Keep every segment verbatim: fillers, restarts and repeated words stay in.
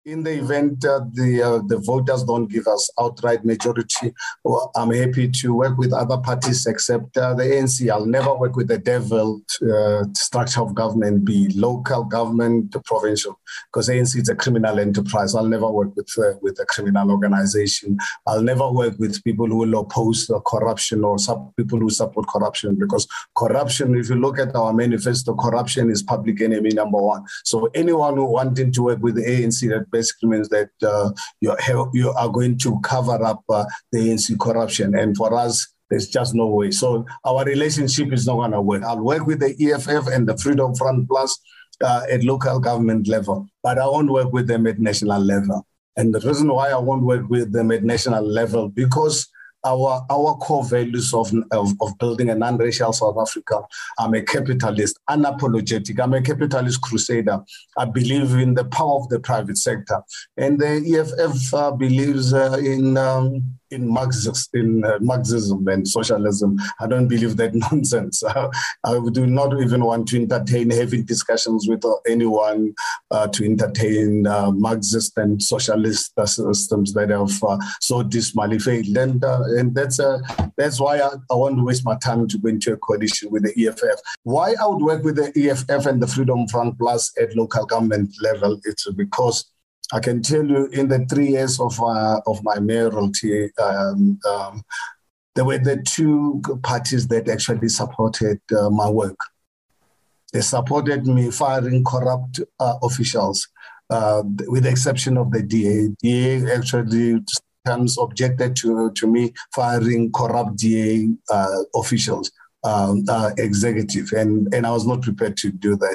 In the event uh, the uh, the voters don't give us outright majority, well, I'm happy to work with other parties except uh, the A N C. I'll never work with the devil uh, structure of government, be local government, provincial, because A N C is a criminal enterprise. I'll never work with uh, with a criminal organization. I'll never work with people who will oppose the corruption or some people who support corruption, because corruption, if you look at our manifesto, corruption is public enemy number one. So anyone who wanting to work with the A N C, that basically means that uh, you you are going to cover up uh, the A N C corruption. And for us, there's just no way. So our relationship is not going to work. I'll work with the E F F and the Freedom Front Plus uh, at local government level, but I won't work with them at national level. And the reason why I won't work with them at national level, because Our our core values of, of, of building a non-racial South Africa. I'm a capitalist, unapologetic. I'm a capitalist crusader. I believe in the power of the private sector. And the E F F uh, believes uh, in um, in Marxism, in uh, Marxism and socialism. I don't believe that nonsense. Uh, I do not even want to entertain having discussions with uh, anyone uh, to entertain uh, Marxist and socialist uh, systems that have uh, so dismally failed. And, uh, and that's uh, that's why I, I want to waste my time to go into a coalition with the E F F. Why I would work with the E F F and the Freedom Front Plus at local government level, it's because I can tell you in the three years of uh, of my mayoralty, um, um, there were the two parties that actually supported uh, my work. They supported me firing corrupt uh, officials, uh, with the exception of the D A. D A actually sometimes objected to, to me firing corrupt D A uh, officials. Um, uh, executive, and, and I was not prepared to do that.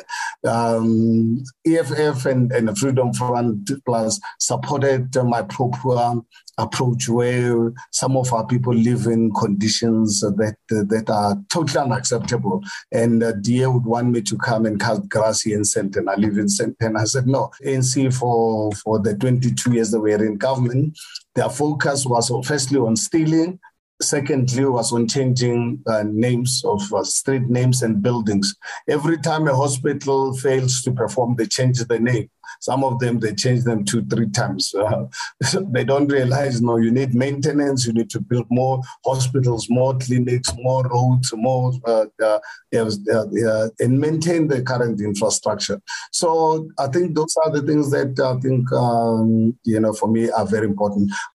Um, E F F and, and the Freedom Front Plus supported uh, my proper approach, where some of our people live in conditions that uh, that are totally unacceptable. And uh, D A would want me to come and cut grass here in Sandton. I live in Sandton. I said, no. A N C for, for the twenty-two years that we were in government, their focus was firstly on stealing. Secondly, was on changing uh, names of uh, street names and buildings. Every time a hospital fails to perform, they change the name. Some of them, they change them two, three times. Uh, they don't realize, no, you need maintenance, you need to build more hospitals, more clinics, more roads, more, uh, uh, uh, uh, and maintain the current infrastructure. So I think those are the things that I think, um, you know, for me are very important.